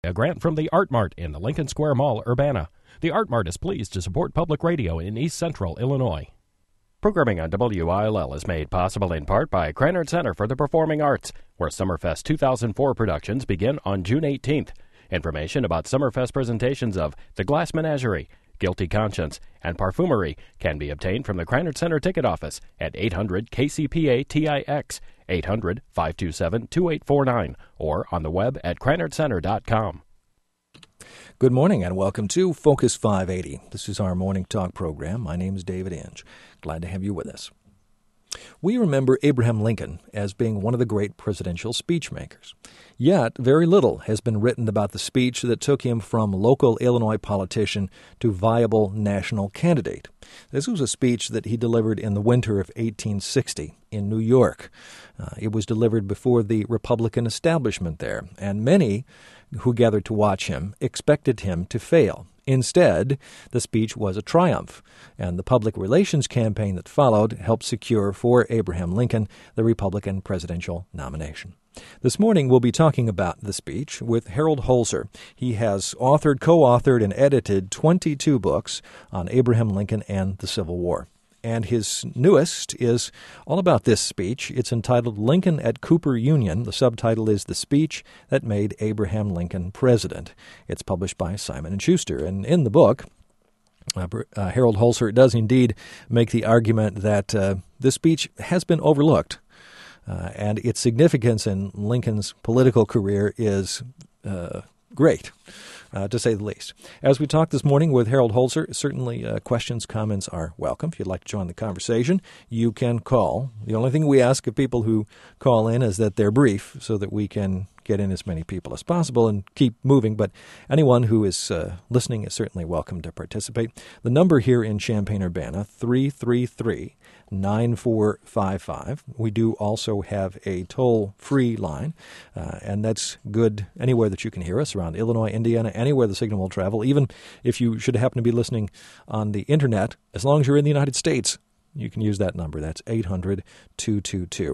A grant from the Art Mart in the Lincoln Square Mall, Urbana. The Art Mart is pleased to support public radio in East Central Illinois. Programming on WILL is made possible in part by Krannert Center for the Performing Arts, where Summerfest 2004 productions begin on June 18th. Information about Summerfest presentations of The Glass Menagerie, Guilty Conscience, and Parfumery can be obtained from the Krannert Center ticket office at 800-KCPA-TIX, 800-527-2849, or on the web at KrannertCenter.com. Good morning and welcome to Focus 580. This is our morning talk program. My name is David Inge. Glad to have you with us. We remember Abraham Lincoln as being one of the great presidential speech makers. Yet, very little has been written about the speech that took him from local Illinois politician to viable national candidate. This was a speech that he delivered in the winter of 1860 in New York. It was delivered before the Republican establishment there, and many who gathered to watch him expected him to fail. Instead, the speech was a triumph, and the public relations campaign that followed helped secure for Abraham Lincoln the Republican presidential nomination. This morning, we'll be talking about the speech with Harold Holzer. He has co-authored, and edited 22 books on Abraham Lincoln and the Civil War. And his newest is all about this speech. It's entitled Lincoln at Cooper Union. The subtitle is The Speech That Made Abraham Lincoln President. It's published by Simon & Schuster. And in the book, Harold Holzer does indeed make the argument that this speech has been overlooked. And its significance in Lincoln's political career is great, to say the least. As we talk this morning with Harold Holzer, certainly questions, comments are welcome. If you'd like to join the conversation, you can call. The only thing we ask of people who call in is that they're brief so that we can get in as many people as possible and keep moving. But anyone who is listening is certainly welcome to participate. The number here in Champaign-Urbana, 333-9455. We do also have a toll-free line, and that's good anywhere that you can hear us, around Illinois, Indiana, anywhere the signal will travel. Even if you should happen to be listening on the Internet, as long as you're in the United States, you can use that number. That's 800-222-9455.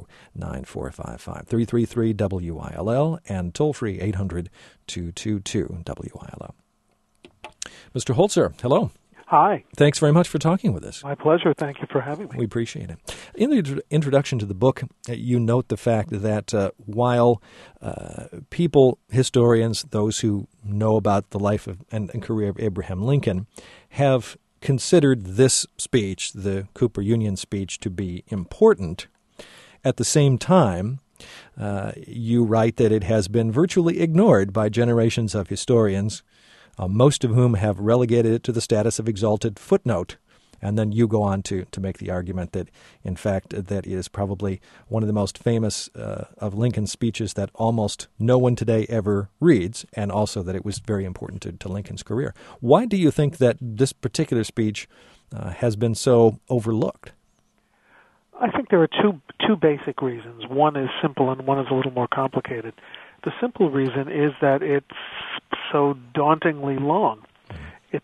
333-WILL, and toll-free 800-222-WILL. Mr. Holzer, hello. Hi. Thanks very much for talking with us. My pleasure. Thank you for having me. We appreciate it. In the introduction to the book, you note the fact that while people, historians, those who know about the life of and career of Abraham Lincoln, have considered this speech, the Cooper Union speech, to be important, at the same time, you write that it has been virtually ignored by generations of historians, most of whom have relegated it to the status of exalted footnote. And then you go on to make the argument that, in fact, that it is probably one of the most famous of Lincoln's speeches that almost no one today ever reads, and also that it was very important to Lincoln's career. Why do you think that this particular speech has been so overlooked? I think there are two basic reasons. One is simple and one is a little more complicated. The simple reason is that it's so dauntingly long. It's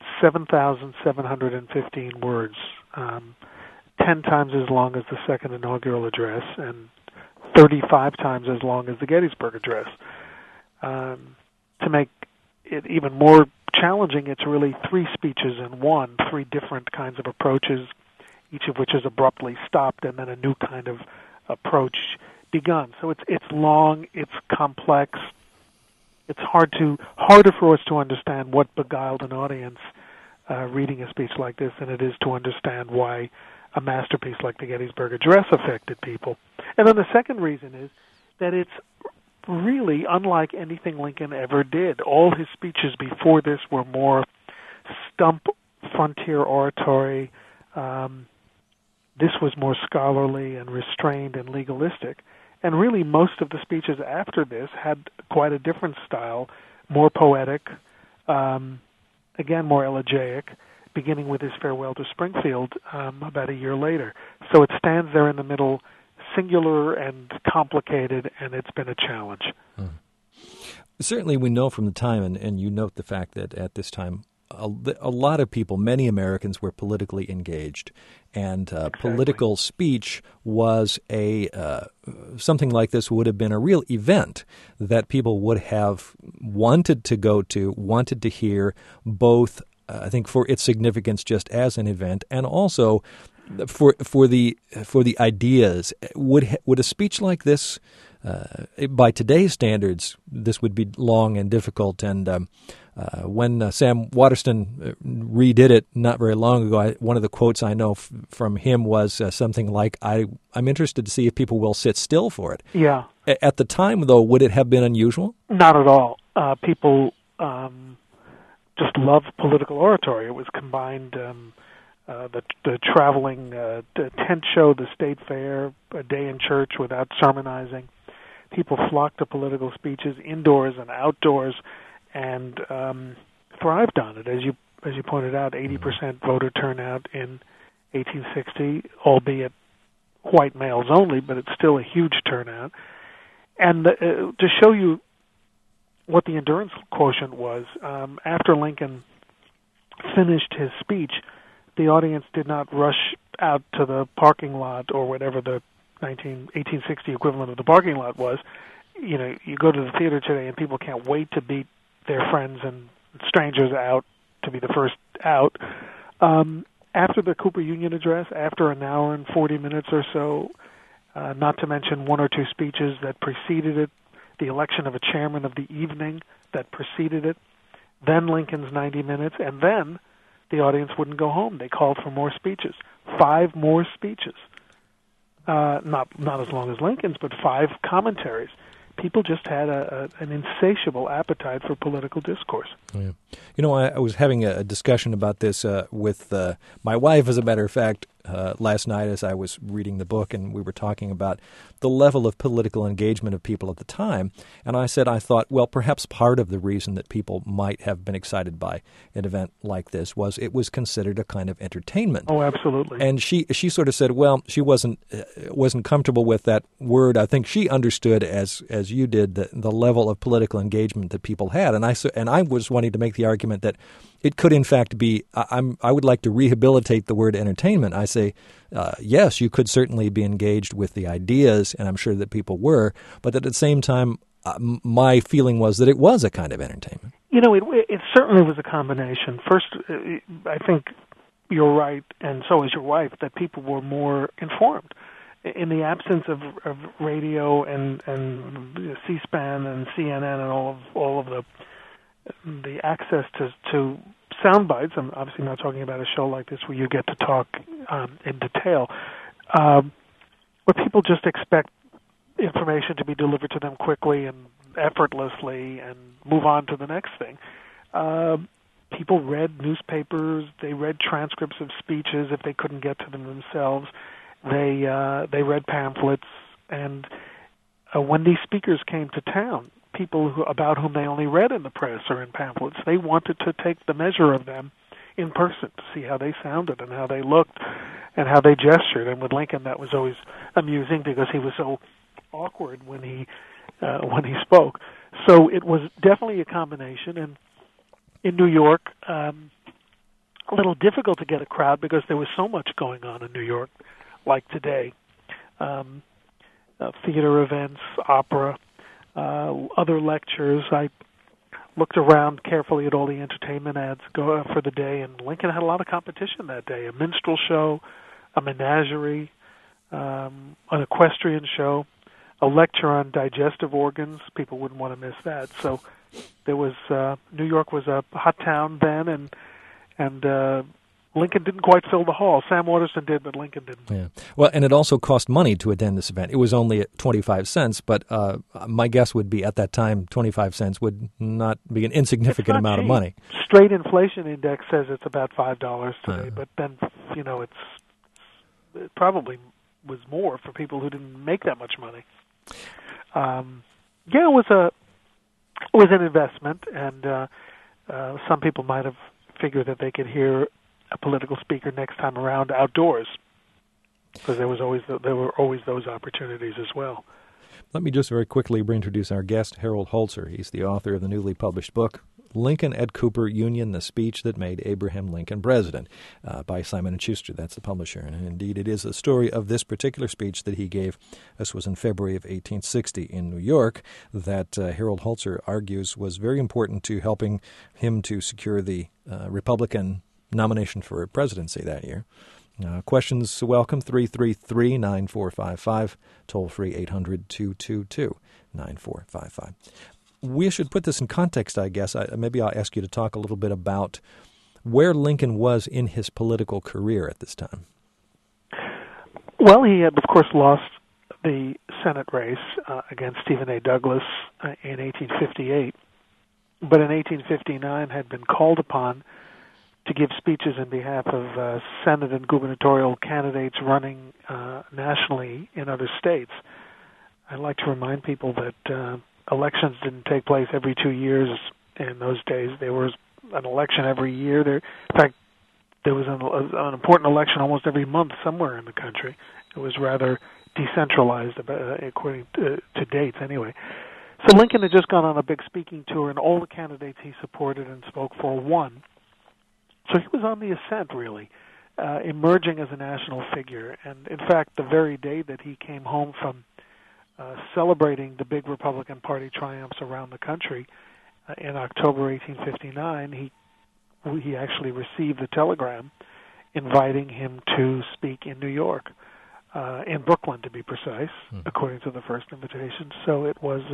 7,715 words, 10 times as long as the second inaugural address and 35 times as long as the Gettysburg Address. To make it even more challenging, it's really three speeches in one, three different kinds of approaches, each of which is abruptly stopped and then a new kind of approach begun. So it's long, it's complex. It's harder for us to understand what beguiled an audience reading a speech like this than it is to understand why a masterpiece like the Gettysburg Address affected people. And then the second reason is that it's really unlike anything Lincoln ever did. All his speeches before this were more stump frontier oratory. This was more scholarly and restrained and legalistic. And really, most of the speeches after this had quite a different style, more poetic, again, more elegiac, beginning with his farewell to Springfield about a year later. So it stands there in the middle, singular and complicated, and it's been a challenge. Certainly we know from the time, and you note the fact that at this time a lot of people, many Americans, were politically engaged, and political speech was something like this would have been a real event that people would have wanted to go to, wanted to hear, both I think for its significance just as an event, and also for the ideas. Would a speech like this, by today's standards, this would be long and difficult. And when Sam Waterston redid it not very long ago, one of the quotes I know from him was something like, "I'm interested to see if people will sit still for it." Yeah. At the time, though, would it have been unusual? Not at all. People just loved political oratory. It was combined. The traveling tent show, the state fair, a day in church without sermonizing. People flocked to political speeches indoors and outdoors, and thrived on it. As you pointed out, 80% voter turnout in 1860, albeit white males only, but it's still a huge turnout. And to show you what the endurance quotient was, after Lincoln finished his speech, the audience did not rush out to the parking lot or whatever the 1860 equivalent of the parking lot was. You know, you go to the theater today and people can't wait to beat their friends and strangers out to be the first out. After the Cooper Union address, after an hour and 40 minutes or so, not to mention one or two speeches that preceded it, the election of a chairman of the evening that preceded it, then Lincoln's 90 minutes, and then the audience wouldn't go home. They called for more speeches. 5 more speeches. Not as long as Lincoln's, but 5 commentaries. People just had an insatiable appetite for political discourse. Yeah. You know, I was having a discussion about this with my wife, as a matter of fact, last night as I was reading the book, and we were talking about the level of political engagement of people at the time. And I said, I thought, well, perhaps part of the reason that people might have been excited by an event like this was it was considered a kind of entertainment. Oh, absolutely. And she sort of said, well, she wasn't comfortable with that word. I think she understood, as you did, the level of political engagement that people had. And I was wanting to make the argument that it could, in fact, be. I would like to rehabilitate the word entertainment. I say, yes, you could certainly be engaged with the ideas, and I'm sure that people were. But at the same time, my feeling was that it was a kind of entertainment. You know, it certainly was a combination. First, I think you're right, and so is your wife, that people were more informed. In the absence of radio and C-SPAN and CNN and all of the access to sound bites, I'm obviously not talking about a show like this where you get to talk in detail, where people just expect information to be delivered to them quickly and effortlessly and move on to the next thing. People read newspapers, they read transcripts of speeches if they couldn't get to them themselves. They read pamphlets, and when these speakers came to town, people about whom they only read in the press or in pamphlets, they wanted to take the measure of them in person to see how they sounded and how they looked and how they gestured. And with Lincoln, that was always amusing because he was so awkward when he spoke. So it was definitely a combination. And in New York, a little difficult to get a crowd because there was so much going on in New York, like today. Theater events, opera, other lectures. I looked around carefully at all the entertainment ads for the day, and Lincoln had a lot of competition that day. A minstrel show, a menagerie, an equestrian show, a lecture on digestive organs. People wouldn't want to miss that. So there was New York was a hot town then, and Lincoln didn't quite fill the hall. Sam Waterston did, but Lincoln didn't. Yeah. Well, and it also cost money to attend this event. It was only at 25 cents, but my guess would be at that time 25 cents would not be an insignificant amount of money. Straight inflation index says it's about $5 today, but then, you know, it probably was more for people who didn't make that much money. Yeah, it was an investment, and some people might have figured that they could hear a political speaker next time around outdoors, because there were always those opportunities as well. Let me just very quickly reintroduce our guest, Harold Holzer. He's the author of the newly published book, Lincoln at Cooper Union, the speech that made Abraham Lincoln president, by Simon & Schuster. That's the publisher. And indeed, it is a story of this particular speech that he gave. This was in February of 1860 in New York, that Harold Holzer argues was very important to helping him to secure the Republican nomination for presidency that year. Questions welcome, 333-9455, toll-free 800-222-9455. We should put this in context, I guess. Maybe I'll ask you to talk a little bit about where Lincoln was in his political career at this time. Well, he had, of course, lost the Senate race against Stephen A. Douglas in 1858, but in 1859 had been called upon to give speeches in behalf of Senate and gubernatorial candidates running nationally in other states. I'd like to remind people that elections didn't take place every 2 years in those days. There was an election every year. In fact, there was an important election almost every month somewhere in the country. It was rather decentralized, according to dates anyway. So Lincoln had just gone on a big speaking tour, and all the candidates he supported and spoke for won. So he was on the ascent, really, emerging as a national figure. And, in fact, the very day that he came home from celebrating the big Republican Party triumphs around the country in October 1859, he actually received a telegram inviting him to speak in New York, in Brooklyn, to be precise, according to the first invitation. So it was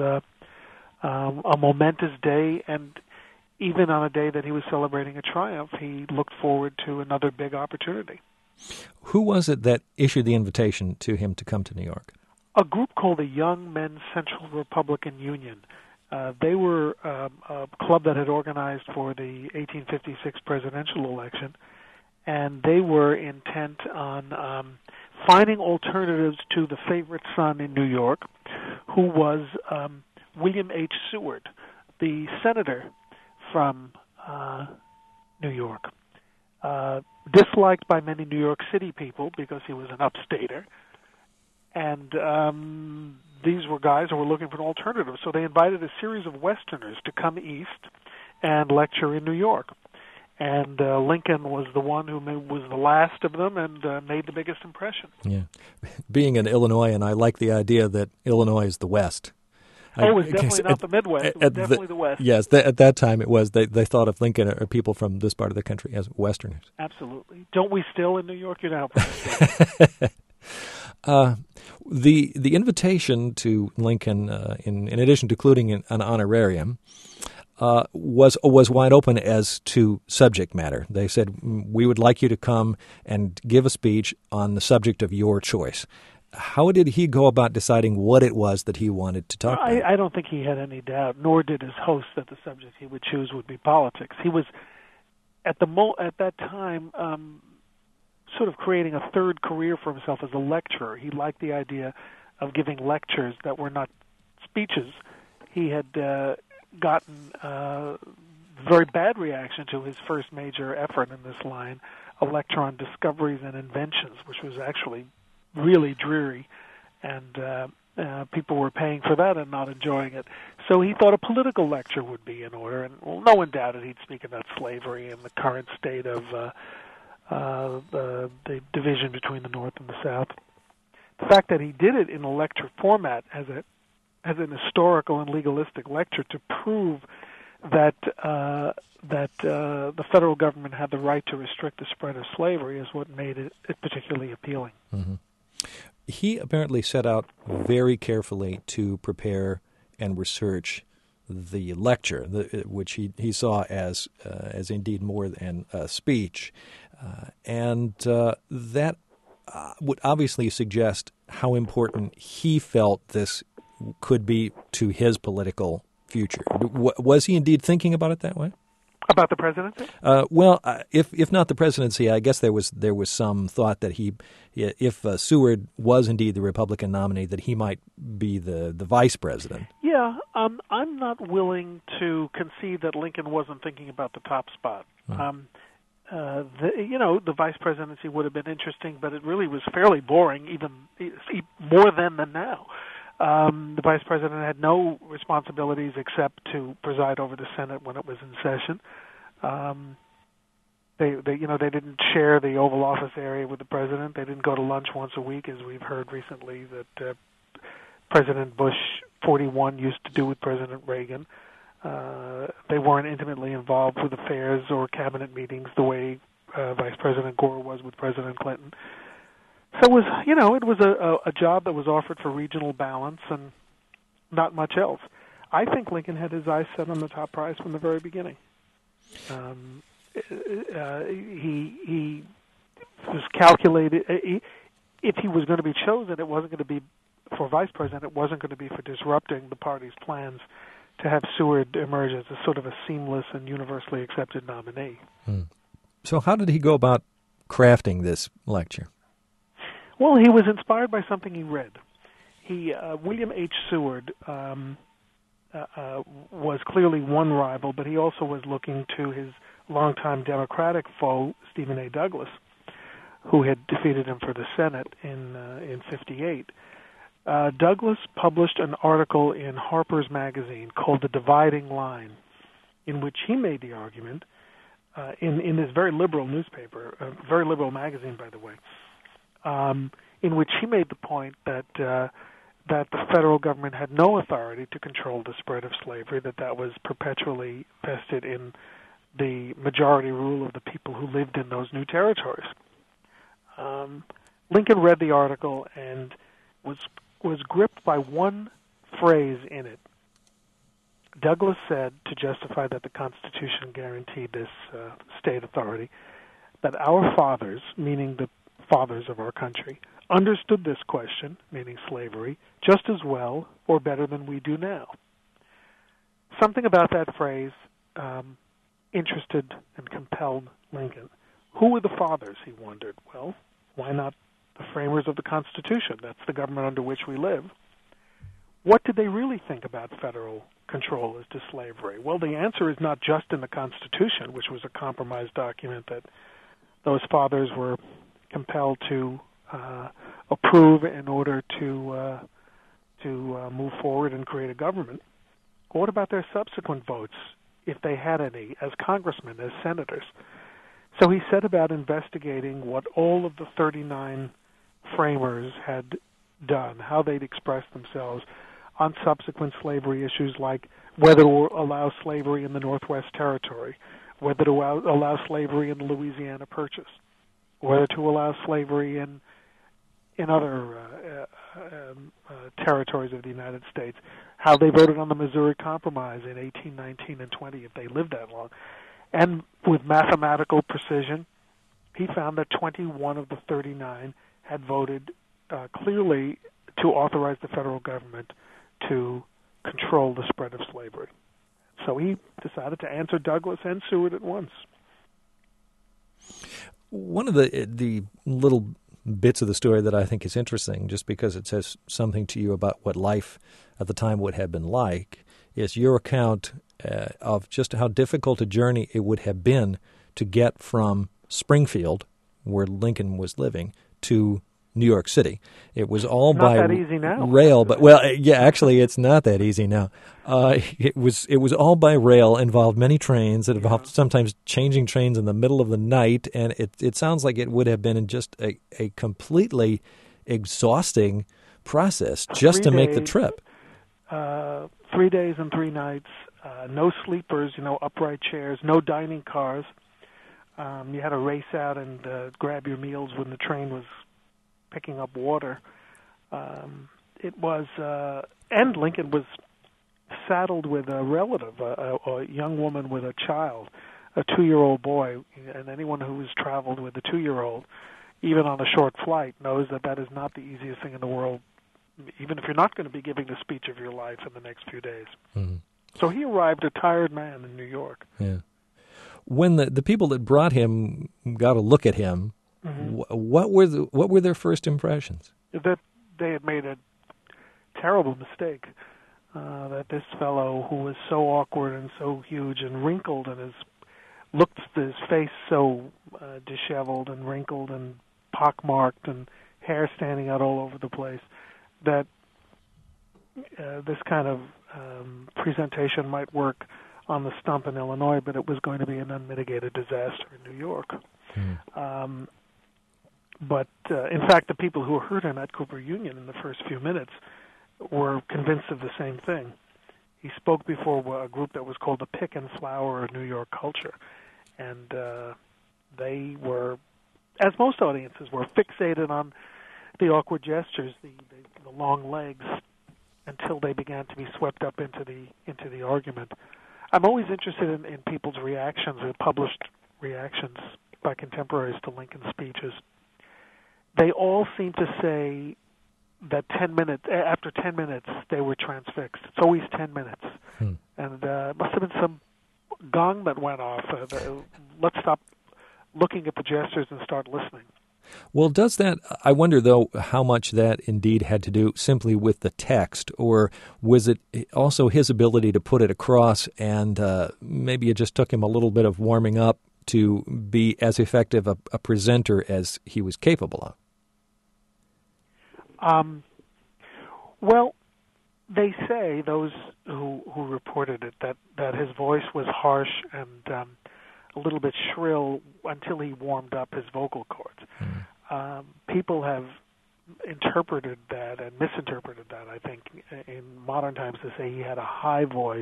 a momentous day, and even on a day that he was celebrating a triumph, he looked forward to another big opportunity. Who was it that issued the invitation to him to come to New York? A group called the Young Men's Central Republican Union. They were a club that had organized for the 1856 presidential election, and they were intent on finding alternatives to the favorite son in New York, who was William H. Seward, the senator from New York, disliked by many New York City people because he was an upstater, and these were guys who were looking for an alternative. So they invited a series of Westerners to come east and lecture in New York. And Lincoln was the one who was the last of them and made the biggest impression. Yeah, being an Illinoisan, I like the idea that Illinois is the West. It was definitely not the Midwest. It was definitely the West. Yes, at that time it was. They thought of Lincoln or people from this part of the country as Westerners. Absolutely. Don't we still in New York? You know. The invitation to Lincoln, in addition to including an honorarium, was wide open as to subject matter. They said, we would like you to come and give a speech on the subject of your choice. How did he go about deciding what it was that he wanted to talk about? I don't think he had any doubt, nor did his host, that the subject he would choose would be politics. He was, at that time, sort of creating a third career for himself as a lecturer. He liked the idea of giving lectures that were not speeches. He had gotten very bad reaction to his first major effort in this line, a lecture on discoveries and inventions, which was actually really dreary, and people were paying for that and not enjoying it. So he thought a political lecture would be in order, and no one doubted he'd speak about slavery and the current state of the division between the North and the South. The fact that he did it in a lecture format as an historical and legalistic lecture to prove that the federal government had the right to restrict the spread of slavery is what made it particularly appealing. Mm-hmm. He apparently set out very carefully to prepare and research the lecture, which he saw as indeed more than a speech, and that would obviously suggest how important he felt this could be to his political future. Was he indeed thinking about it that way? About the presidency? If not the presidency, I guess there was some thought that if Seward was indeed the Republican nominee, that he might be the vice president. Yeah, I'm not willing to concede that Lincoln wasn't thinking about the top spot. The vice presidency would have been interesting, but it really was fairly boring, even more then than now. The vice president had no responsibilities except to preside over the Senate when it was in session. They didn't share the Oval Office area with the president. They didn't go to lunch once a week, as we've heard recently that President Bush 41 used to do with President Reagan. They weren't intimately involved with affairs or cabinet meetings the way Vice President Gore was with President Clinton. So it was a job that was offered for regional balance and not much else. I think Lincoln had his eyes set on the top prize from the very beginning. He was calculated. If he was going to be chosen, it wasn't going to be for vice president. It wasn't going to be for disrupting the party's plans to have Seward emerge as a sort of a seamless and universally accepted nominee. So how did he go about crafting this lecture? Well, he was inspired by something he read. William H. Seward was clearly one rival, but he also was looking to his longtime Democratic foe, Stephen A. Douglas, who had defeated him for the Senate in '58. Douglas published an article in Harper's Magazine called The Dividing Line, in which he made the argument, in this very liberal newspaper, very liberal magazine, by the way, in which he made the point that the federal government had no authority to control the spread of slavery, that was perpetually vested in the majority rule of the people who lived in those new territories. Lincoln read the article and was gripped by one phrase in it. Douglas said, to justify that the Constitution guaranteed this state authority, that our fathers, meaning the fathers of our country, understood this question, meaning slavery, just as well or better than we do now. Something about that phrase interested and compelled Lincoln. Who were the fathers, he wondered? Well, why not the framers of the Constitution? That's the government under which we live. What did they really think about federal control as to slavery? Well, the answer is not just in the Constitution, which was a compromise document that those fathers were compelled to approve in order to move forward and create a government. What about their subsequent votes, if they had any, as congressmen, as senators? So he set about investigating what all of the 39 framers had done, how they'd expressed themselves on subsequent slavery issues like whether to allow slavery in the Northwest Territory, whether to allow slavery in the Louisiana Purchase, whether to allow slavery in other territories of the United States, how they voted on the Missouri Compromise in 1819 and 20 if they lived that long. And with mathematical precision, he found that 21 of the 39 had voted clearly to authorize the federal government to control the spread of slavery. So he decided to answer Douglas and Seward at once. One of the little bits of the story that I think is interesting, just because it says something to you about what life at the time would have been like, is your account of just how difficult a journey it would have been to get from Springfield, where Lincoln was living, to New York City. It was all not by that easy now. Rail, but actually, it's not that easy now. It was all by rail, involved many trains. It involved sometimes changing trains in the middle of the night, and it sounds like it would have been just a completely exhausting process just to make the trip. 3 days and 3 nights, no sleepers, upright chairs, no dining cars. You had to race out and grab your meals when the train was picking up water. It was, and Lincoln was saddled with a relative, a young woman with a child, a 2-year-old boy, and anyone who has traveled with a 2-year-old, even on a short flight, knows that is not the easiest thing in the world, even if you're not going to be giving the speech of your life in the next few days. Mm-hmm. So he arrived a tired man in New York. Yeah. When the people that brought him got a look at him, mm-hmm. what were their first impressions? That they had made a terrible mistake. That this fellow, who was so awkward and so huge and wrinkled, and looked his face so disheveled and wrinkled and pockmarked and hair standing out all over the place, that this kind of presentation might work on the stump in Illinois, but it was going to be an unmitigated disaster in New York. But in fact, the people who heard him at Cooper Union in the first few minutes were convinced of the same thing. He spoke before a group that was called the Pick and Flower of New York Culture, and they were, as most audiences were, fixated on the awkward gestures, the long legs, until they began to be swept up into the argument. I'm always interested in people's reactions, or published reactions by contemporaries to Lincoln's speeches. They all seem to say that after 10 minutes, they were transfixed. It's always 10 minutes. And it must have been some gong that went off. Let's stop looking at the gestures and start listening. Well, does that, I wonder, though, how much that indeed had to do simply with the text, or was it also his ability to put it across, and maybe it just took him a little bit of warming up to be as effective a presenter as he was capable of? Well, they say, those who reported it, that his voice was harsh and a little bit shrill until he warmed up his vocal cords. People have interpreted that and misinterpreted that, I think, in modern times to say he had a high voice.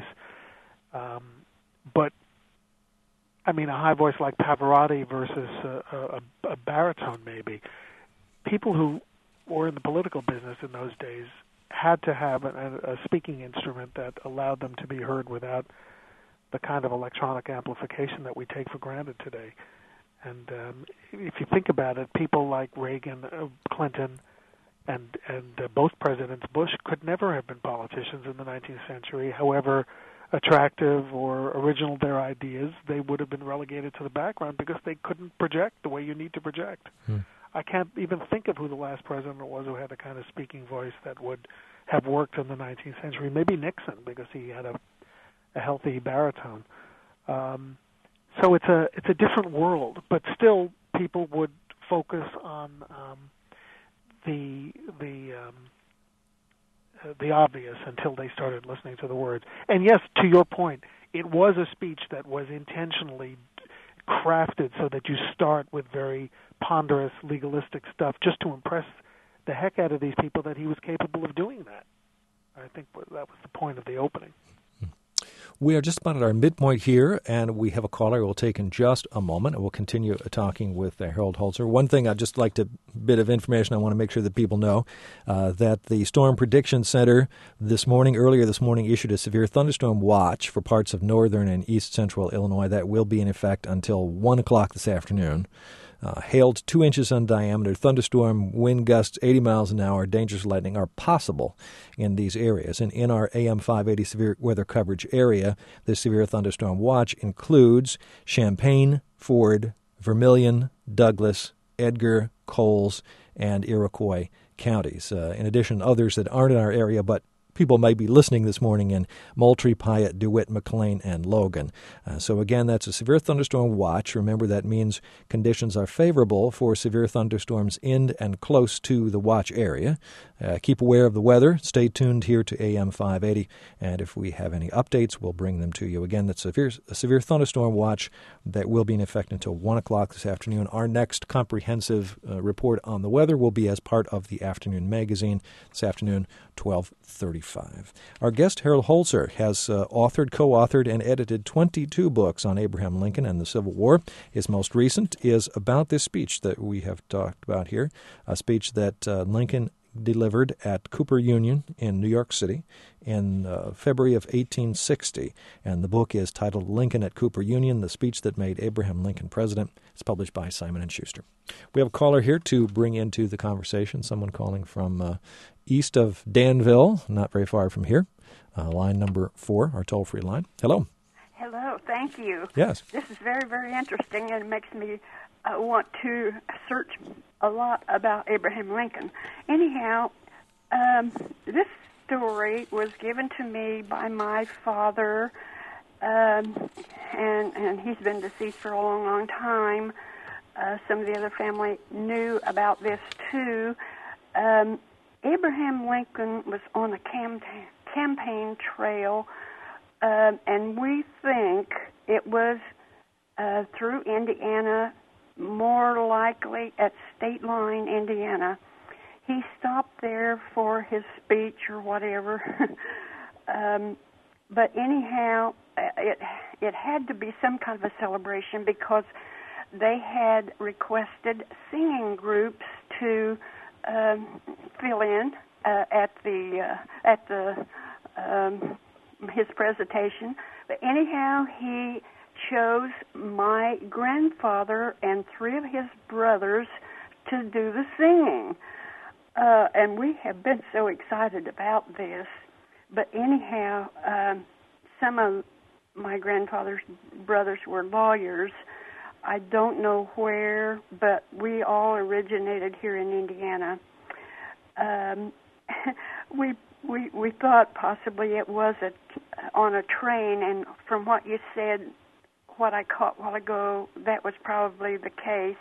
But, I mean, a high voice like Pavarotti versus a baritone, maybe. People who were in the political business in those days had to have a speaking instrument that allowed them to be heard without the kind of electronic amplification that we take for granted today. And if you think about it, people like Reagan, Clinton, and both Presidents Bush could never have been politicians in the 19th century. However attractive or original their ideas, they would have been relegated to the background because they couldn't project the way you need to project. I can't even think of who the last president was who had a kind of speaking voice that would have worked in the 19th century. Maybe Nixon, because he had a healthy baritone. So it's a different world, but still people would focus on the obvious until they started listening to the words. And yes, to your point, it was a speech that was intentionally crafted so that you start with very ponderous legalistic stuff just to impress the heck out of these people that he was capable of doing that. I think that was the point of the opening. We are just about at our midpoint here, and we have a caller we'll take in just a moment, and we'll continue talking with Harold Holzer. One thing I'd just like to, bit of information I want to make sure that people know, that the Storm Prediction Center earlier this morning, issued a severe thunderstorm watch for parts of northern and east central Illinois that will be in effect until 1 o'clock this afternoon. Hailed 2 inches in diameter, thunderstorm, wind gusts 80 miles an hour, dangerous lightning are possible in these areas. And in our AM 580 severe weather coverage area, the severe thunderstorm watch includes Champaign, Ford, Vermilion, Douglas, Edgar, Coles, and Iroquois counties. In addition, others that aren't in our area but people may be listening this morning in Moultrie, Piatt, DeWitt, McLean, and Logan. So again, that's a severe thunderstorm watch. Remember, that means conditions are favorable for severe thunderstorms in and close to the watch area. Keep aware of the weather. Stay tuned here to AM 580, and if we have any updates, we'll bring them to you. Again, that's a severe thunderstorm watch that will be in effect until 1 o'clock this afternoon. Our next comprehensive report on the weather will be as part of the afternoon magazine this afternoon, 12:35. Our guest, Harold Holzer, has authored, co-authored, and edited 22 books on Abraham Lincoln and the Civil War. His most recent is about this speech that we have talked about here, a speech that Lincoln delivered at Cooper Union in New York City in February of 1860. And the book is titled Lincoln at Cooper Union, The Speech That Made Abraham Lincoln President. It's published by Simon & Schuster. We have a caller here to bring into the conversation, someone calling from east of Danville, not very far from here. Line number 4, our toll-free line. Hello. Hello, thank you. Yes. This is very, very interesting, and it makes me want to search a lot about Abraham Lincoln. Anyhow, this story was given to me by my father, and he's been deceased for a long, long time. Some of the other family knew about this, too. Abraham Lincoln was on a campaign trail, and we think it was through Indiana, more likely at State Line, Indiana. He stopped there for his speech or whatever. But anyhow, it had to be some kind of a celebration because they had requested singing groups to fill in at his presentation. But anyhow, he chose my grandfather and 3 of his brothers to do the singing. And we have been so excited about this. But anyhow, some of my grandfather's brothers were lawyers. I don't know where, but we all originated here in Indiana. We thought possibly it was on a train, and from what you said, what I caught a while ago, that was probably the case.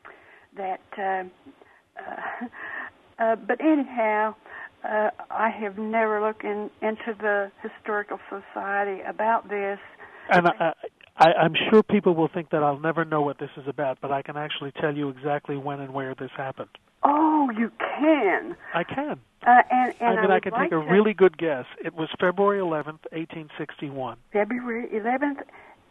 But anyhow, I have never looked into the Historical Society about this. And I'm sure people will think that I'll never know what this is about, but I can actually tell you exactly when and where this happened. Oh, you can? I can. And I can take a really good guess. It was February 11th, 1861. February 11th,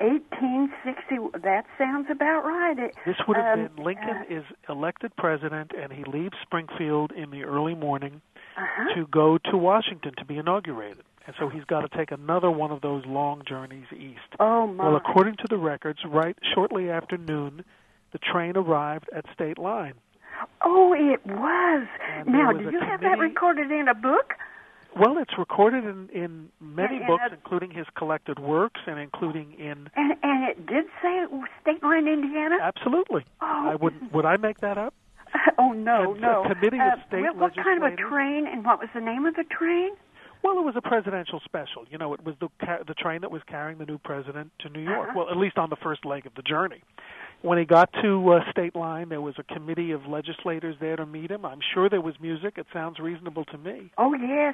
1860. That sounds about right. This would have been Lincoln is elected president, and he leaves Springfield in the early morning to go to Washington to be inaugurated. And so he's got to take another one of those long journeys east. Oh, my. Well, according to the records, right shortly after noon, the train arrived at State Line. Oh, it was. And now, do you have that recorded in a book? Well, it's recorded in many books, including his collected works and including in... And it did say State Line, Indiana? Absolutely. Oh. Would I make that up? Oh, no. A committee of state legislators... What kind of a train, and what was the name of the train? Well, it was a presidential special. You know, it was the train that was carrying the new president to New York. Well, at least on the first leg of the journey. When he got to State Line, there was a committee of legislators there to meet him. I'm sure there was music. It sounds reasonable to me. Oh, yes.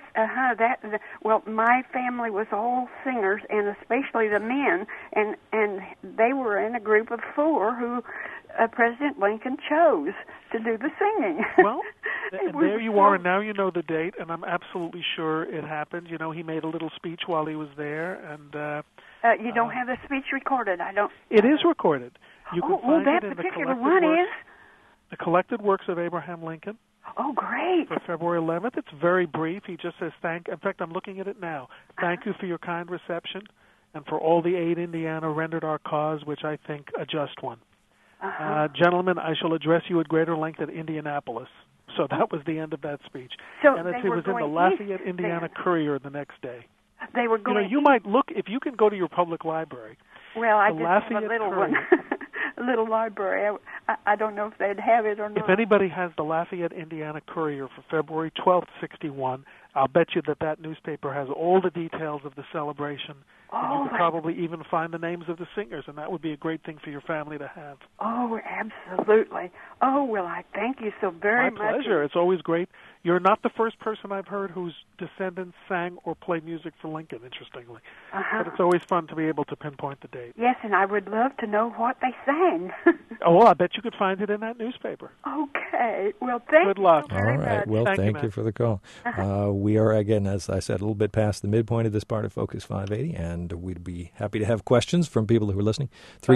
Well, my family was all singers, and especially the men, and they were in a group of 4 who President Lincoln chose to do the singing. Well, there you are, and now you know the date, and I'm absolutely sure it happened. You know, he made a little speech while he was there, and... you don't have the speech recorded, I don't... It is recorded. You can find that it in particular one is? The Collected Works of Abraham Lincoln. Oh, great. For February 11th. It's very brief. He just says, in fact, I'm looking at it now. Thank you for your kind reception and for all the aid Indiana rendered our cause, which I think a just one. Gentlemen, I shall address you at greater length at Indianapolis. So that was the end of that speech. So and it was in the Lafayette, Indiana Courier the next day. They were going. You might look, if you can go to your public library. Well, I just have a little Courier, one. A little library. I don't know if they'd have it or not. If anybody has the Lafayette, Indiana Courier for February 12th, 61, I'll bet you that newspaper has all the details of the celebration. And you could probably even find the names of the singers, and that would be a great thing for your family to have. Oh, absolutely. Oh, well, I thank you so very much. My pleasure. It's always great. You're not the first person I've heard whose descendants sang or played music for Lincoln, interestingly. But it's always fun to be able to pinpoint the date. Yes, and I would love to know what they sang. Oh, well, I bet you could find it in that newspaper. Okay. Well, thank you. Good luck. So very All right. much. Well, thank you for the call. We are, again, as I said, a little bit past the midpoint of this part of Focus 580, and we'd be happy to have questions from people who are listening.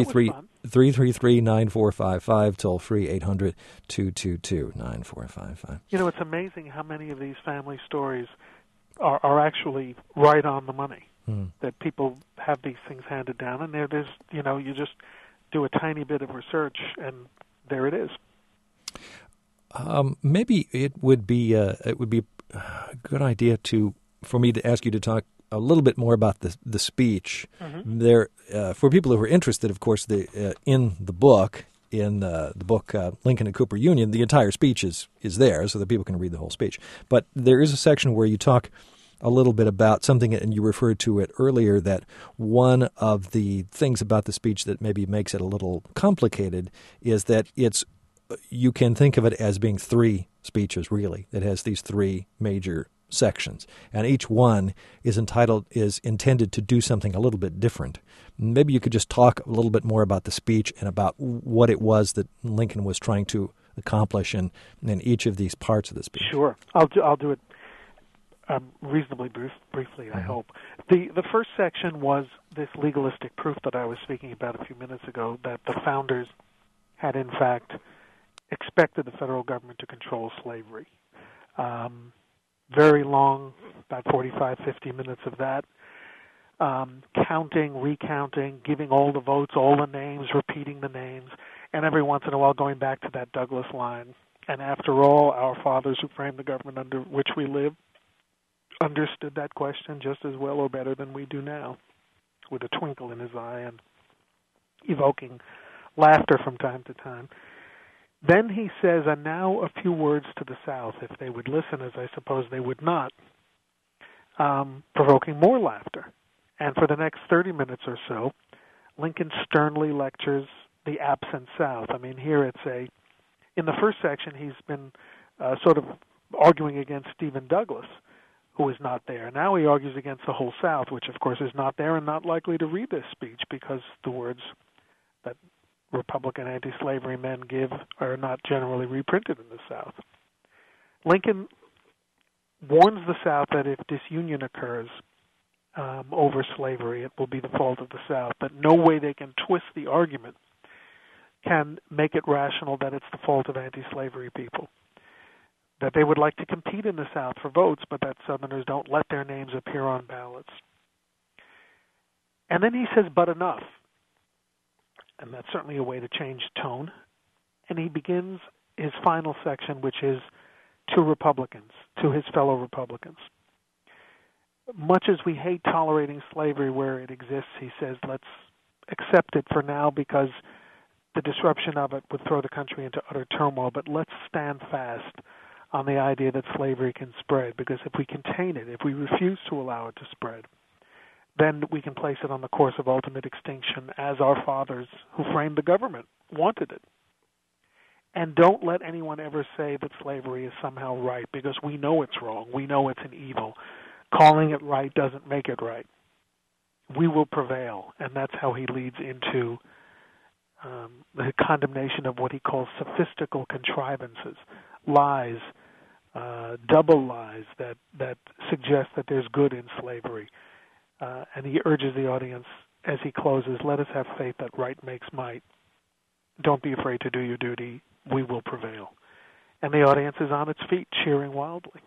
333-9455, toll free 800-222-9455. You know, it's amazing how many of these family stories are actually right on the money. That people have these things handed down, and there's, you just do a tiny bit of research, and there it is. Maybe it would be a good idea for me to ask you to talk a little bit more about the speech. There, for people who are interested, of course, in the book Lincoln and Cooper Union, the entire speech is there, so that people can read the whole speech. But there is a section where you talk a little bit about something, and you referred to it earlier, that one of the things about the speech that maybe makes it a little complicated is that it's you can think of it as being three speeches, really. It has these three major sections, and each one is intended to do something a little bit different. Maybe you could just talk a little bit more about the speech and about what it was that Lincoln was trying to accomplish in each of these parts of the speech. Sure. I'll do it reasonably briefly, I hope. The first section was this legalistic proof that I was speaking about a few minutes ago, that the founders had in fact expected the federal government to control slavery. Very long, about 45, 50 minutes of that. Counting, recounting, giving all the votes, all the names, repeating the names, and every once in a while going back to that Douglas line. And after all, our fathers who framed the government under which we live understood that question just as well or better than we do now, with a twinkle in his eye and evoking laughter from time to time. Then he says, and now a few words to the South, if they would listen, as I suppose they would not, provoking more laughter. And for the next 30 minutes or so, Lincoln sternly lectures the absent South. I mean, here in the first section, he's been sort of arguing against Stephen Douglas, who is not there. Now he argues against the whole South, which of course is not there and not likely to read this speech because the words that Republican anti-slavery men give are not generally reprinted in the South. Lincoln warns the South that if disunion occurs over slavery, it will be the fault of the South, that no way they can twist the argument can make it rational that it's the fault of anti-slavery people, that they would like to compete in the South for votes, but that Southerners don't let their names appear on ballots. And then he says, but enough. And that's certainly a way to change tone. And he begins his final section, which is to Republicans, to his fellow Republicans. Much as we hate tolerating slavery where it exists, he says, let's accept it for now because the disruption of it would throw the country into utter turmoil, but let's stand fast on the idea that slavery can spread, because if we contain it, if we refuse to allow it to spread, then we can place it on the course of ultimate extinction as our fathers who framed the government wanted it. And don't let anyone ever say that slavery is somehow right, because we know it's wrong. We know it's an evil. Calling it right doesn't make it right. We will prevail, and that's how he leads into the condemnation of what he calls sophistical contrivances, lies, double lies that suggest that there's good in slavery. And he urges the audience as he closes, let us have faith that right makes might. Don't be afraid to do your duty. We will prevail. And the audience is on its feet, cheering wildly.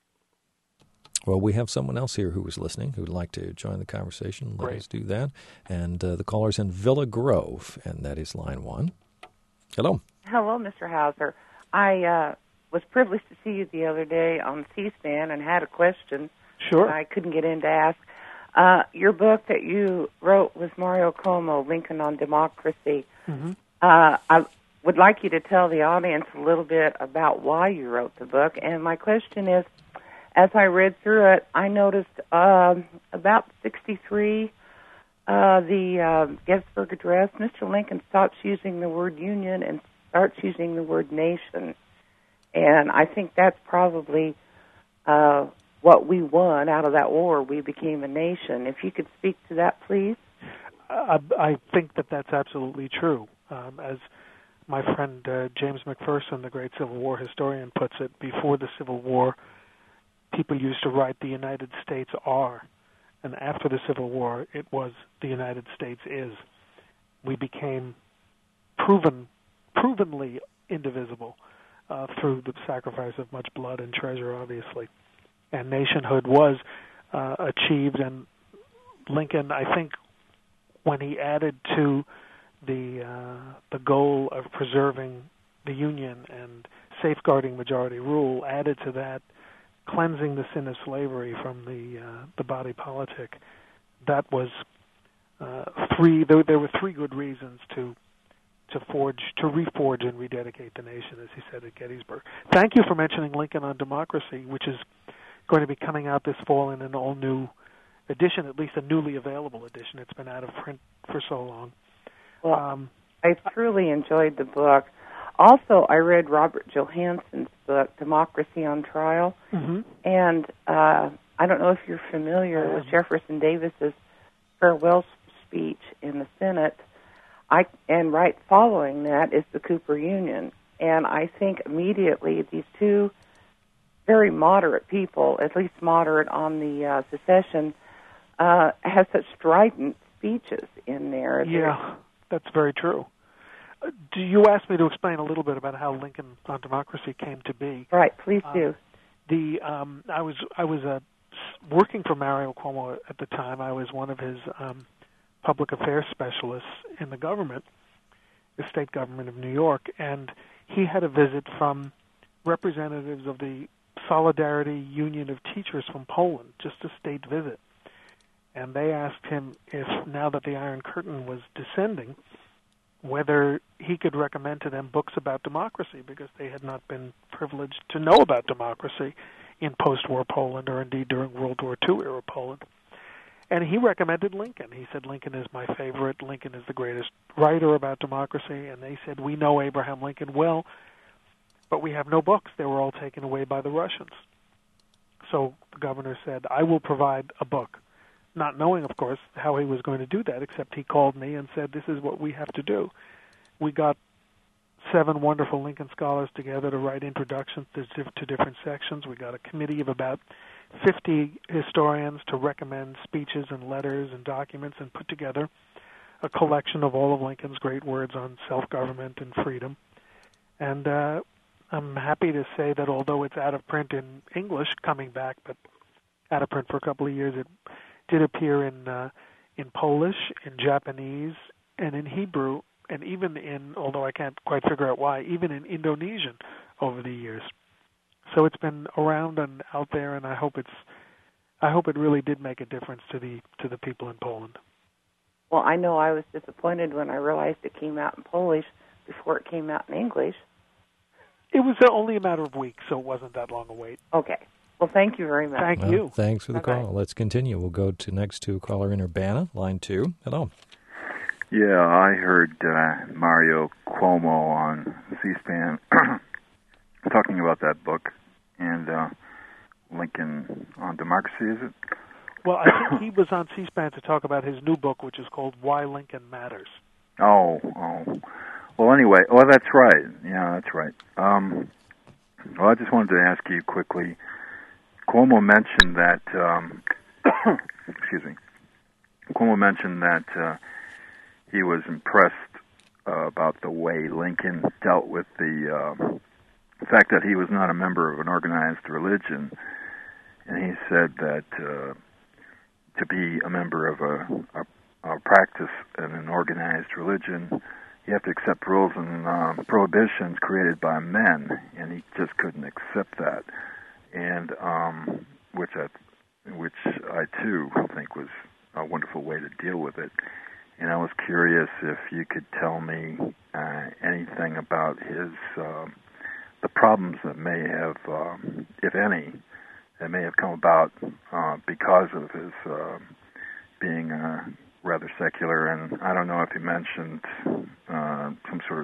Well, we have someone else here who is listening who would like to join the conversation. Let us do that. And the caller's in Villa Grove, and that is line 1. Hello. Hello, Mr. Hauser. I was privileged to see you the other day on C-SPAN and had a question. Sure. I couldn't get in to ask. Your book that you wrote with Mario Cuomo, Lincoln on Democracy, I would like you to tell the audience a little bit about why you wrote the book. And my question is, as I read through it, I noticed about 63, the Gettysburg Address, Mr. Lincoln stops using the word union and starts using the word nation. And I think that's probably what we won out of that war. We became a nation. If you could speak to that, please. I think that that's absolutely true. As my friend James McPherson, the great Civil War historian, puts it, before the Civil War, people used to write the United States are, and after the Civil War, it was the United States is. We became provenly indivisible through the sacrifice of much blood and treasure, obviously. And nationhood was achieved, and Lincoln, I think, when he added to the goal of preserving the Union and safeguarding majority rule, added to that cleansing the sin of slavery from the body politic. That was there were three good reasons to reforge and rededicate the nation, as he said at Gettysburg. Thank you for mentioning Lincoln on Democracy, which is going to be coming out this fall in an all-new edition, at least a newly available edition. It's been out of print for so long. Well, I truly enjoyed the book. also, I read Robert Johansson's book, Democracy on Trial, and I don't know if you're familiar with Jefferson Davis's farewell speech in the Senate. And right following that is the Cooper Union. And I think immediately these two very moderate people, at least moderate on the secession, have such strident speeches in there. Yeah, that's very true. Do you ask me to explain a little bit about how Lincoln on Democracy came to be? Right, please do. I was working for Mario Cuomo at the time. I was one of his public affairs specialists in the government, the state government of New York, and he had a visit from representatives of the Solidarity Union of Teachers from Poland, just a state visit. And they asked him if, now that the Iron Curtain was descending, whether he could recommend to them books about democracy, because they had not been privileged to know about democracy in post-war Poland, or indeed during World War II era Poland. And he recommended Lincoln. He said, Lincoln is my favorite. Lincoln is the greatest writer about democracy. And they said, we know Abraham Lincoln well, but we have no books. They were all taken away by the Russians. So the governor said, I will provide a book, not knowing, of course, how he was going to do that, except he called me and said, this is what we have to do. We got 7 wonderful Lincoln scholars together to write introductions to different sections. We got a committee of about 50 historians to recommend speeches and letters and documents, and put together a collection of all of Lincoln's great words on self-government and freedom. And I'm happy to say that although it's out of print in English, coming back, but out of print for a couple of years, it did appear in Polish, in Japanese, and in Hebrew, and even in, although I can't quite figure out why, even in Indonesian over the years. So it's been around and out there, and I hope it really did make a difference to the people in Poland. Well, I know I was disappointed when I realized it came out in Polish before it came out in English. It was only a matter of weeks, so it wasn't that long a wait. Okay. Well, thank you very much. Thank you. Thanks for the Bye-bye. call. Let's continue. We'll go to next to caller in Urbana, line 2. Hello. Yeah, I heard Mario Cuomo on C-SPAN talking about that book, and Lincoln on Democracy, is it? Well, I think he was on C-SPAN to talk about his new book, which is called Why Lincoln Matters. Oh. Well, anyway, that's right. Yeah, that's right. Well, I just wanted to ask you quickly. Cuomo mentioned that. Excuse me. Cuomo mentioned that he was impressed about the way Lincoln dealt with the fact that he was not a member of an organized religion, and he said that to be a member of a practice in an organized religion, you have to accept rules and prohibitions created by men, and he just couldn't accept that, and which I too think was a wonderful way to deal with it. And I was curious if you could tell me anything about his the problems that may have, if any, that may have come about because of his being rather secular. And I don't know if he mentioned some sort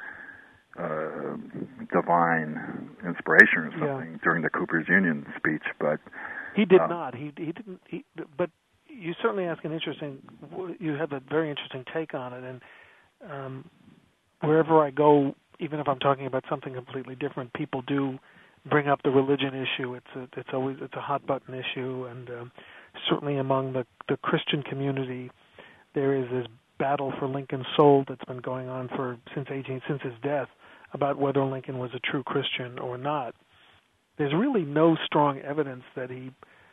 of divine inspiration or something during the Cooper's Union speech, but he did not. He didn't. But you certainly ask an interesting. You have a very interesting take on it, and wherever I go, even if I'm talking about something completely different, people do bring up the religion issue. It's always a hot button issue, and certainly among the Christian community, there is this battle for Lincoln's soul that's been going on since his death, about whether Lincoln was a true Christian or not. There's really no strong evidence that he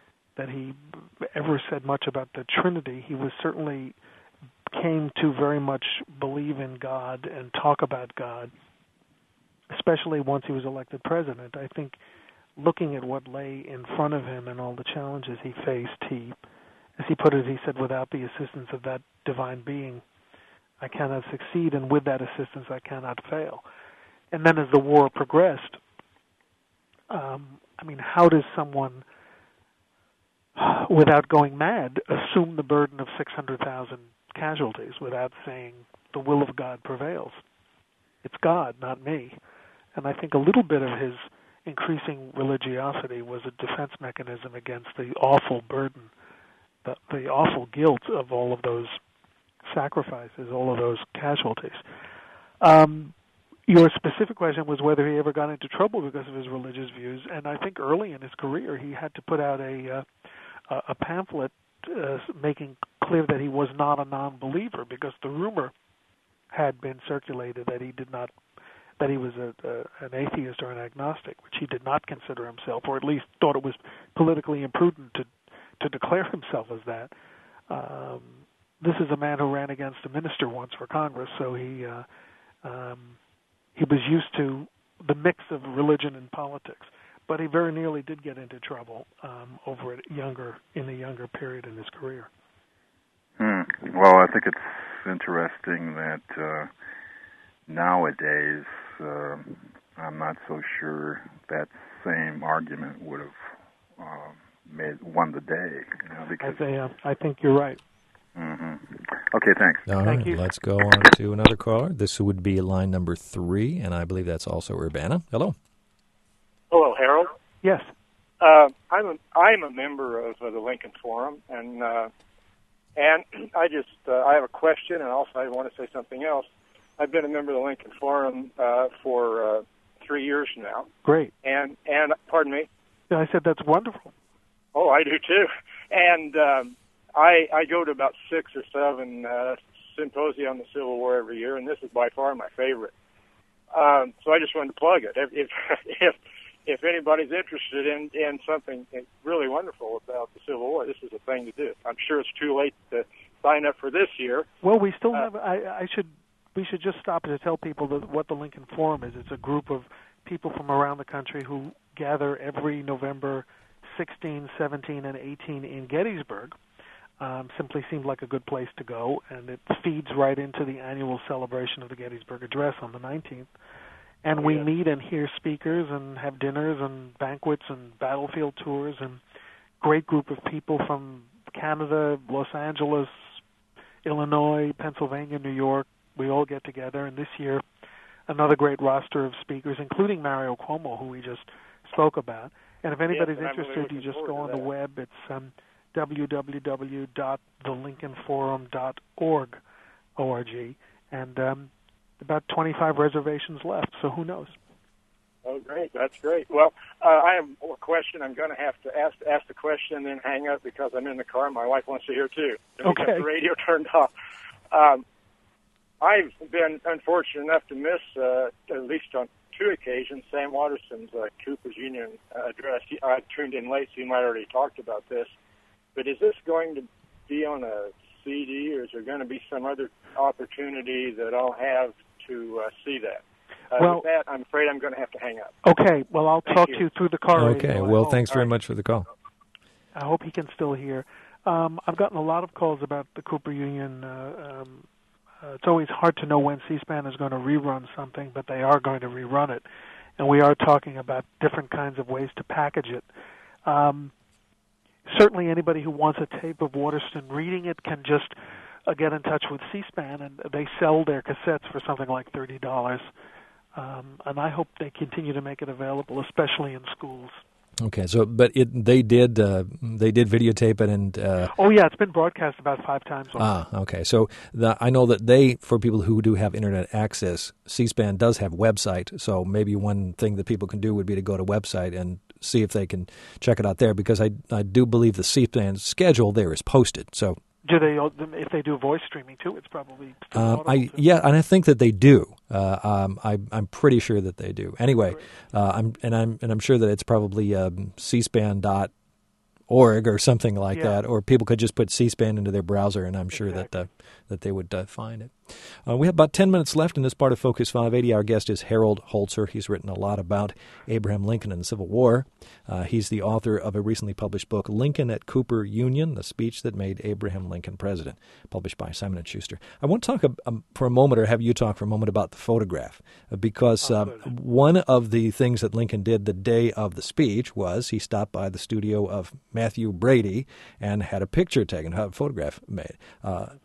ever said much about the Trinity. He was certainly came to very much believe in God and talk about God, especially once he was elected president. I think looking at what lay in front of him and all the challenges he faced, as he put it, he said, without the assistance of that divine being, I cannot succeed, and with that assistance, I cannot fail. And then as the war progressed, how does someone, without going mad, assume the burden of 600,000 casualties without saying the will of God prevails? it's God, not me. And I think a little bit of his increasing religiosity was a defense mechanism against the awful burden, the awful guilt of all of those sacrifices, all of those casualties. Your specific question was whether he ever got into trouble because of his religious views, and I think early in his career he had to put out a pamphlet making clear that he was not a non-believer, because the rumor had been circulated that he was an atheist or an agnostic, which he did not consider himself, or at least thought it was politically imprudent to declare himself as that. This is a man who ran against a minister once for Congress, so he was used to the mix of religion and politics. But he very nearly did get into trouble in the younger period in his career. Well, I think it's interesting that nowadays I'm not so sure that same argument would have won the day. Because I think you're right. Mm-hmm. Okay, thanks. All Thank right, you. let's go on to another caller. This would be line number 3, and I believe that's also Urbana. Hello. Hello, Harold. Yes. I'm a member of the Lincoln Forum, and I have a question, and also I want to say something else. I've been a member of the Lincoln Forum for 3 years now. Great. And pardon me. I said that's wonderful. Oh, I do too. And I go to about 6 or 7 symposia on the Civil War every year, and this is by far my favorite. So I just wanted to plug it. If anybody's interested in something really wonderful about the Civil War, this is a thing to do. I'm sure it's too late to sign up for this year. Well, we still have. We should just stop to tell people what the Lincoln Forum is. It's a group of people from around the country who gather every November 16, 17, and 18 in Gettysburg. Simply seemed like a good place to go, and it feeds right into the annual celebration of the Gettysburg Address on the 19th. And we meet and hear speakers and have dinners and banquets and battlefield tours, and great group of people from Canada, Los Angeles, Illinois, Pennsylvania, New York. We all get together, and this year another great roster of speakers, including Mario Cuomo, who we just spoke about. And if anybody's interested, you just go on the web. It's www.thelincolnforum.org, O-R-G, and about 25 reservations left, so who knows? Oh, great. That's great. Well, I have a question. I'm going to have to ask the question and then hang up because I'm in the car. My wife wants to hear, too. Okay. Got the radio turned off. I've been unfortunate enough to miss, at least on 2 occasions, Sam Waterston's Cooper's Union address. I tuned in late, so you might have already talked about this. But is this going to be on a CD, or is there going to be some other opportunity that I'll have to see that? With that, I'm afraid I'm going to have to hang up. Okay. Well, I'll talk to you through the car. Okay. Well, thanks very much for the call. I hope he can still hear. I've gotten a lot of calls about the Cooper Union. It's always hard to know when C-SPAN is going to rerun something, but they are going to rerun it. And we are talking about different kinds of ways to package it. Certainly anybody who wants a tape of Waterston reading it can just get in touch with C-SPAN, and they sell their cassettes for something like $30. And I hope they continue to make it available, especially in schools. Okay, so they did videotape it, and oh yeah, it's been broadcast about 5 times already. Okay. So I know that for people who do have internet access, C-SPAN does have a website. So maybe one thing that people can do would be to go to website and see if they can check it out there, because I do believe the C-SPAN schedule there is posted. So do they? If they do voice streaming too, it's probably and I think that they do. I'm pretty sure that they do. Anyway, I'm sure that it's probably cspan.org or something like that, or people could just put C-SPAN into their browser, and I'm sure that they would find it. We have about 10 minutes left in this part of Focus 580. Our guest is Harold Holzer. He's written a lot about Abraham Lincoln and the Civil War. He's the author of a recently published book, Lincoln at Cooper Union, the speech that made Abraham Lincoln president, published by Simon & Schuster. I want to talk for a moment, or have you talk for a moment, about the photograph, because one of the things that Lincoln did the day of the speech was he stopped by the studio of Matthew Brady and had a picture taken, had a photograph made. And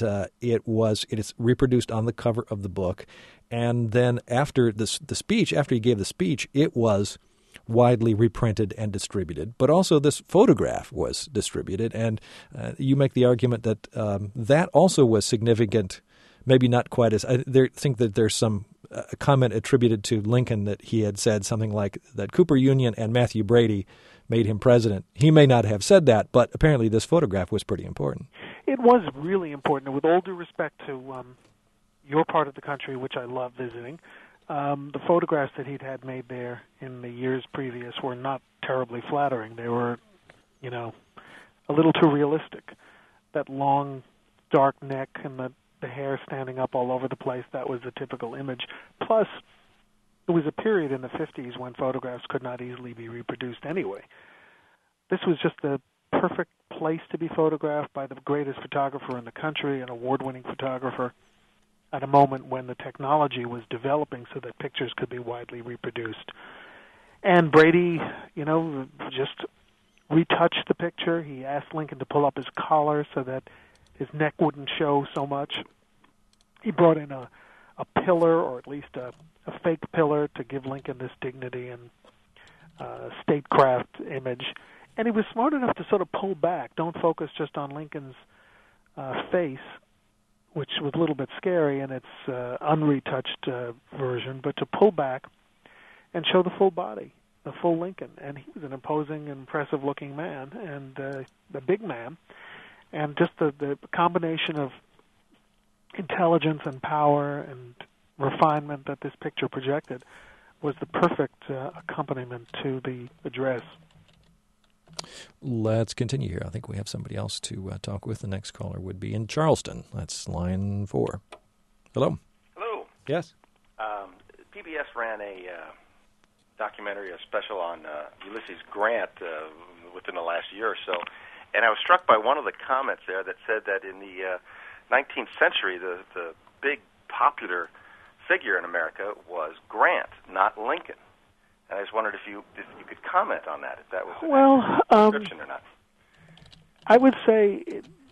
it is reproduced on the cover of the book, and then after the speech, after he gave the speech, it was widely reprinted and distributed. But also this photograph was distributed, and you make the argument that that also was significant. Maybe not quite as I think that there's some comment attributed to Lincoln that he had said something like that Cooper Union and Matthew Brady made him president. He may not have said that, but apparently this photograph was pretty important. It was really important. With all due respect to your part of the country, which I love visiting, the photographs that he'd had made there in the years previous were not terribly flattering. They were, a little too realistic. That long, dark neck and the hair standing up all over the place, that was the typical image. Plus, there was a period in the 50s when photographs could not easily be reproduced anyway. This was just the perfect place to be photographed by the greatest photographer in the country, an award-winning photographer, at a moment when the technology was developing so that pictures could be widely reproduced. And Brady, just retouched the picture. He asked Lincoln to pull up his collar so that his neck wouldn't show so much. He brought in a pillar, or at least a fake pillar, to give Lincoln this dignity and statecraft image. And he was smart enough to sort of pull back, don't focus just on Lincoln's face, which was a little bit scary in its unretouched version, but to pull back and show the full body, the full Lincoln. And he was an imposing, impressive-looking man, and a big man. And just the combination of intelligence and power and refinement that this picture projected was the perfect accompaniment to the address. Let's continue here. I think we have somebody else to talk with. The next caller would be in Charleston. That's line 4. Hello. Hello. Yes. PBS ran a documentary, a special on Ulysses Grant within the last year or so. And I was struck by one of the comments there that said that in the 19th century, the big popular figure in America was Grant, not Lincoln. And I just wondered if you could comment on that, if that was an description or not. I would say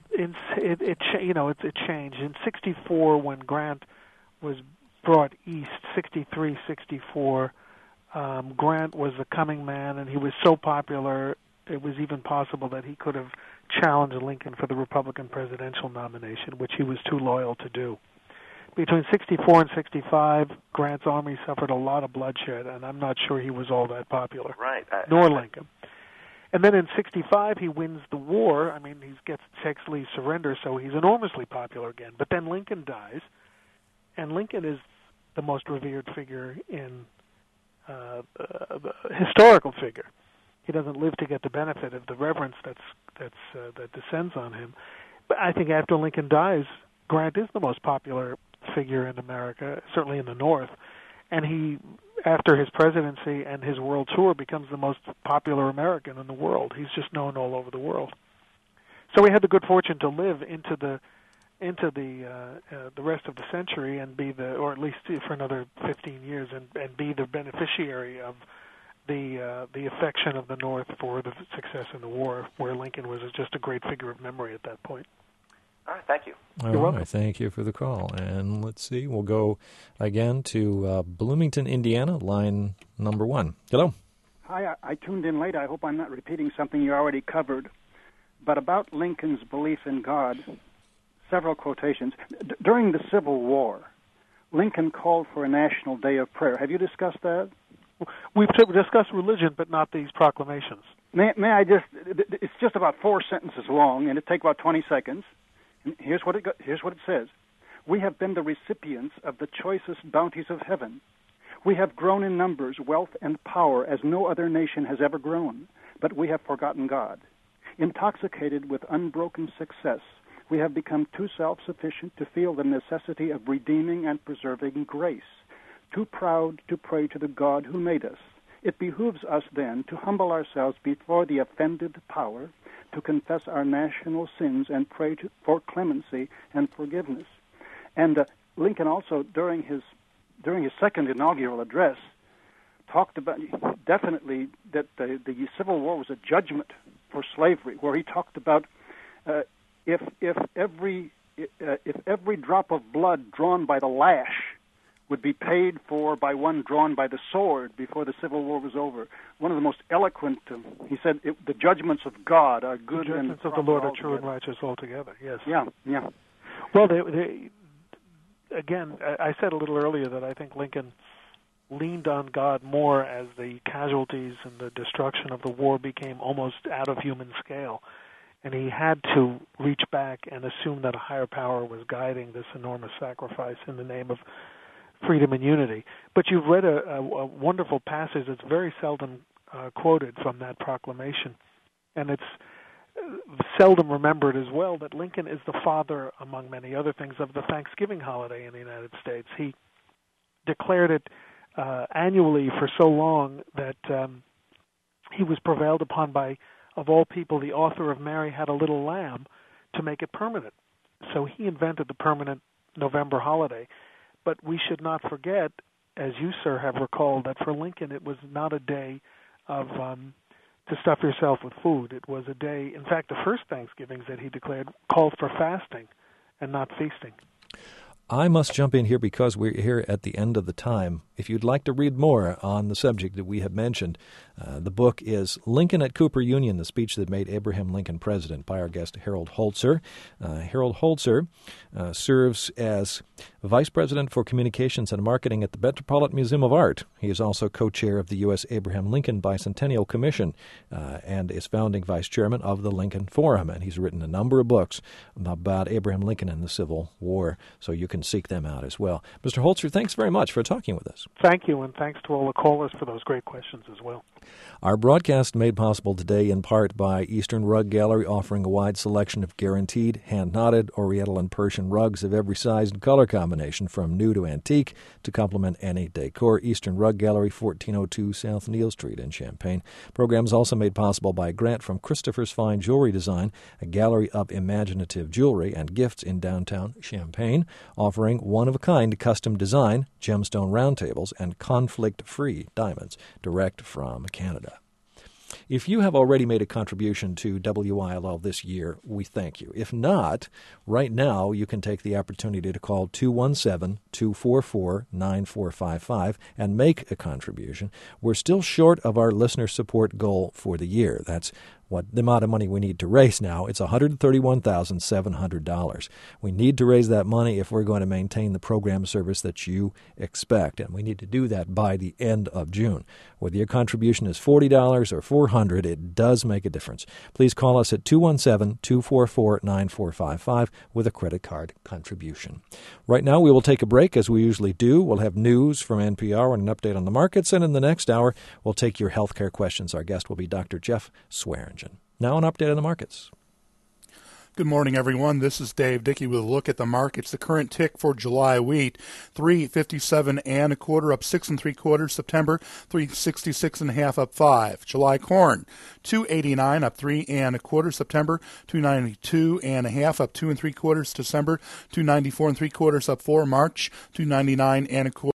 it changed. In '64, when Grant was brought east, '63, '64, Grant was the coming man, and he was so popular it was even possible that he could have challenged Lincoln for the Republican presidential nomination, which he was too loyal to do. Between '64 and '65, Grant's army suffered a lot of bloodshed, and I'm not sure he was all that popular. Right. Nor Lincoln. And then in '65, he wins the war. I mean, takes Lee's surrender, so he's enormously popular again. But then Lincoln dies, and Lincoln is the most revered figure in the historical figure. He doesn't live to get the benefit of the reverence that descends on him. But I think after Lincoln dies, Grant is the most popular figure in America, certainly in the North. And he, after his presidency and his world tour, becomes the most popular American in the world. He's just known all over the world. So we had the good fortune to live into the rest of the century and or at least for another 15 years, and be the beneficiary of the affection of the North for the success in the war, where Lincoln was just a great figure of memory at that point. All right, thank you. You're welcome. Thank you for the call. And let's see, we'll go again to Bloomington, Indiana, line number 1. Hello. Hi, I tuned in late. I hope I'm not repeating something you already covered. But about Lincoln's belief in God, several quotations. During the Civil War, Lincoln called for a national day of prayer. Have you discussed that? We've discussed religion, but not these proclamations. May I just? It's just about 4 sentences long, and it takes about 20 seconds. And here's what it says: We have been the recipients of the choicest bounties of heaven. We have grown in numbers, wealth, and power as no other nation has ever grown. But we have forgotten God. Intoxicated with unbroken success, we have become too self-sufficient to feel the necessity of redeeming and preserving grace. Too proud to pray to the God who made us. It behooves us then to humble ourselves before the offended power, to confess our national sins and pray for clemency and forgiveness. And Lincoln also, during his second inaugural address, talked about definitely that the Civil War was a judgment for slavery, where he talked about if every if every drop of blood drawn by the lash would be paid for by one drawn by the sword before the Civil War was over. One of the most eloquent, he said, the judgments of God are good. The judgments of the Lord are true and righteous altogether, yes. Yeah. Well, again, I said a little earlier that I think Lincoln leaned on God more as the casualties and the destruction of the war became almost out of human scale. And he had to reach back and assume that a higher power was guiding this enormous sacrifice in the name of freedom and unity. But you've read a wonderful passage that's very seldom quoted from that proclamation, and it's seldom remembered as well that Lincoln is the father, among many other things, of the Thanksgiving holiday in the United States. He declared it annually for so long that he was prevailed upon by, of all people, the author of Mary Had a Little Lamb, to make it permanent. So he invented the permanent November holiday. But we should not forget, as you, sir, have recalled, that for Lincoln it was not a day of to stuff yourself with food. It was a day, in fact, the first Thanksgivings that he declared called for fasting and not feasting. I must jump in here because we're here at the end of the time. If you'd like to read more on the subject that we have mentioned, the book is Lincoln at Cooper Union, the speech that made Abraham Lincoln president, by our guest Harold Holzer. Harold Holzer serves as Vice President for Communications and Marketing at the Metropolitan Museum of Art. He is also co-chair of the U.S. Abraham Lincoln Bicentennial Commission and is founding vice chairman of the Lincoln Forum. And he's written a number of books about Abraham Lincoln and the Civil War, so you can seek them out as well. Mr. Holzer, thanks very much for talking with us. Thank you, and thanks to all the callers for those great questions as well. Our broadcast made possible today in part by Eastern Rug Gallery, offering a wide selection of guaranteed, hand-knotted, Oriental and Persian rugs of every size and color combination, from new to antique, to complement any decor. Eastern Rug Gallery, 1402 South Neal Street in Champaign. Programs also made possible by a grant from Christopher's Fine Jewelry Design, a gallery of imaginative jewelry and gifts in downtown Champaign, offering one-of-a-kind custom design, gemstone round tables, and conflict-free diamonds direct from Canada. If you have already made a contribution to WILL this year, we thank you. If not, right now you can take the opportunity to call 217-244-9455 and make a contribution. We're still short of our listener support goal for the year. That's what the amount of money we need to raise now. It's $131,700. We need to raise that money if we're going to maintain the program service that you expect, and we need to do that by the end of June. Whether your contribution is $40 or $400, it does make a difference. Please call us at 217-244-9455 with a credit card contribution. Right now we will take a break, as we usually do. We'll have news from NPR and an update on the markets, and in the next hour we'll take your healthcare questions. Our guest will be Dr. Jeff Swearingen. Now an update on the markets. Good morning, everyone. This is Dave Dickey with a look at the markets. The current tick for July wheat, $3.57 up 6 3/4. September, $3.66 up 5. July corn, $2.89 up 3 1/4. September, $2.92 up 2 3/4. December, $2.94 3/4 up 4. March, $2.99 1/4.